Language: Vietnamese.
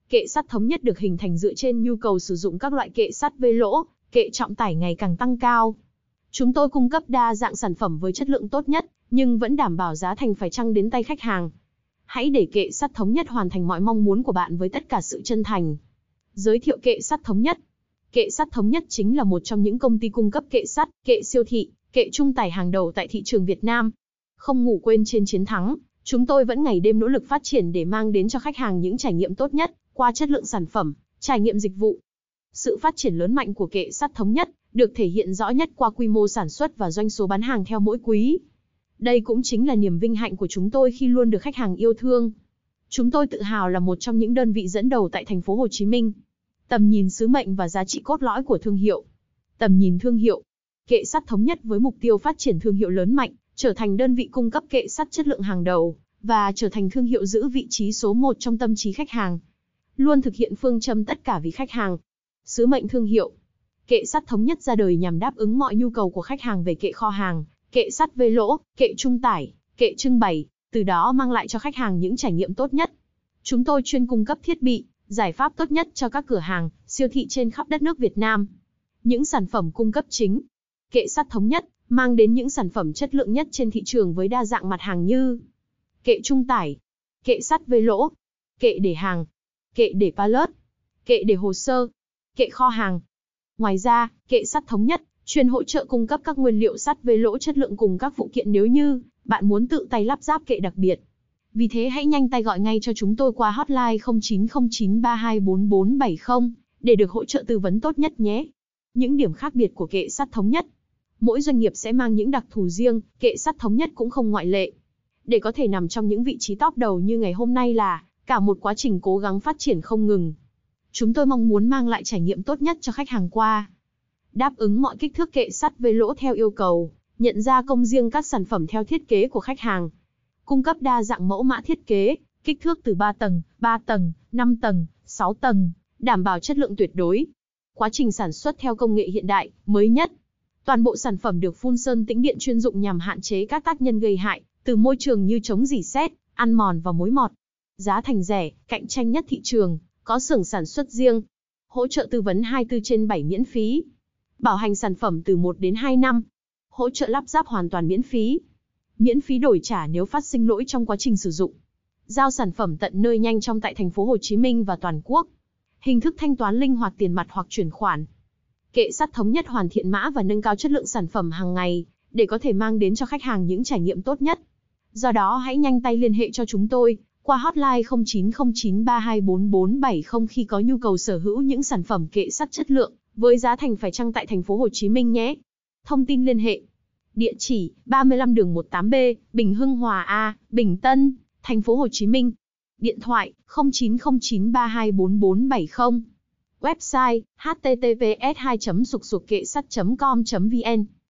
Kệ sắt thống nhất được hình thành dựa trên nhu cầu sử dụng các loại kệ sắt vê lỗ, kệ trọng tải ngày càng tăng cao. Chúng tôi cung cấp đa dạng sản phẩm với chất lượng tốt nhất, nhưng vẫn đảm bảo giá thành phải chăng đến tay khách hàng. Hãy để kệ sắt thống nhất hoàn thành mọi mong muốn của bạn với tất cả sự chân thành. Giới thiệu kệ sắt thống nhất. Kệ sắt thống nhất chính là một trong những công ty cung cấp kệ sắt, kệ siêu thị, kệ trung tải hàng đầu tại thị trường Việt Nam. Không ngủ quên trên chiến thắng, chúng tôi vẫn ngày đêm nỗ lực phát triển để mang đến cho khách hàng những trải nghiệm tốt nhất qua chất lượng sản phẩm, trải nghiệm dịch vụ. Sự phát triển lớn mạnh của kệ sắt thống nhất được thể hiện rõ nhất qua quy mô sản xuất và doanh số bán hàng theo mỗi quý. Đây cũng chính là niềm vinh hạnh của chúng tôi khi luôn được khách hàng yêu thương. Chúng tôi tự hào là một trong những đơn vị dẫn đầu tại thành phố Hồ Chí Minh. Tầm nhìn sứ mệnh và giá trị cốt lõi của thương hiệu. Tầm nhìn thương hiệu. Kệ sắt thống nhất với mục tiêu phát triển thương hiệu lớn mạnh, trở thành đơn vị cung cấp kệ sắt chất lượng hàng đầu, và trở thành thương hiệu giữ vị trí số 1 trong tâm trí khách hàng. Luôn thực hiện phương châm tất cả vì khách hàng. Sứ mệnh thương hiệu. Kệ sắt thống nhất ra đời nhằm đáp ứng mọi nhu cầu của khách hàng về kệ kho hàng, kệ sắt vê lỗ, kệ trung tải, kệ trưng bày, từ đó mang lại cho khách hàng những trải nghiệm tốt nhất. Chúng tôi chuyên cung cấp thiết bị, giải pháp tốt nhất cho các cửa hàng, siêu thị trên khắp đất nước Việt Nam. Những sản phẩm cung cấp chính. Kệ sắt thống nhất mang đến những sản phẩm chất lượng nhất trên thị trường với đa dạng mặt hàng như kệ trung tải, kệ sắt vê lỗ, kệ để hàng, kệ để pallet, kệ để hồ sơ, kệ kho hàng. Ngoài ra, kệ sắt thống nhất chuyên hỗ trợ cung cấp các nguyên liệu sắt vê lỗ chất lượng cùng các phụ kiện nếu như bạn muốn tự tay lắp ráp kệ đặc biệt. Vì thế hãy nhanh tay gọi ngay cho chúng tôi qua hotline 0909324470 để được hỗ trợ tư vấn tốt nhất nhé. Những điểm khác biệt của kệ sắt thống nhất. Mỗi doanh nghiệp sẽ mang những đặc thù riêng, kệ sắt thống nhất cũng không ngoại lệ. Để có thể nằm trong những vị trí top đầu như ngày hôm nay là cả một quá trình cố gắng phát triển không ngừng. Chúng tôi mong muốn mang lại trải nghiệm tốt nhất cho khách hàng qua đáp ứng mọi kích thước kệ sắt vê lỗ theo yêu cầu, nhận ra công riêng các sản phẩm theo thiết kế của khách hàng. Cung cấp đa dạng mẫu mã thiết kế, kích thước từ 3 tầng, 5 tầng, 6 tầng, đảm bảo chất lượng tuyệt đối. Quá trình sản xuất theo công nghệ hiện đại, mới nhất. Toàn bộ sản phẩm được phun sơn tĩnh điện chuyên dụng nhằm hạn chế các tác nhân gây hại từ môi trường như chống rỉ sét, ăn mòn và mối mọt. Giá thành rẻ, cạnh tranh nhất thị trường, có xưởng sản xuất riêng. Hỗ trợ tư vấn 24/7 miễn phí. Bảo hành sản phẩm từ 1 đến 2 năm. Hỗ trợ lắp ráp hoàn toàn miễn phí. Miễn phí đổi trả nếu phát sinh lỗi trong quá trình sử dụng. Giao sản phẩm tận nơi nhanh trong tại thành phố Hồ Chí Minh và toàn quốc. Hình thức thanh toán linh hoạt tiền mặt hoặc chuyển khoản. Kệ sắt thống nhất hoàn thiện mã và nâng cao chất lượng sản phẩm hàng ngày để có thể mang đến cho khách hàng những trải nghiệm tốt nhất. Do đó hãy nhanh tay liên hệ cho chúng tôi qua hotline 0909324470 khi có nhu cầu sở hữu những sản phẩm kệ sắt chất lượng với giá thành phải chăng tại thành phố Hồ Chí Minh nhé. Thông tin liên hệ. Địa chỉ 35 đường 18B, Bình Hưng Hòa A, Bình Tân, thành phố Hồ Chí Minh. Điện thoại 0909324470. Website https://kệ sắt.com.vn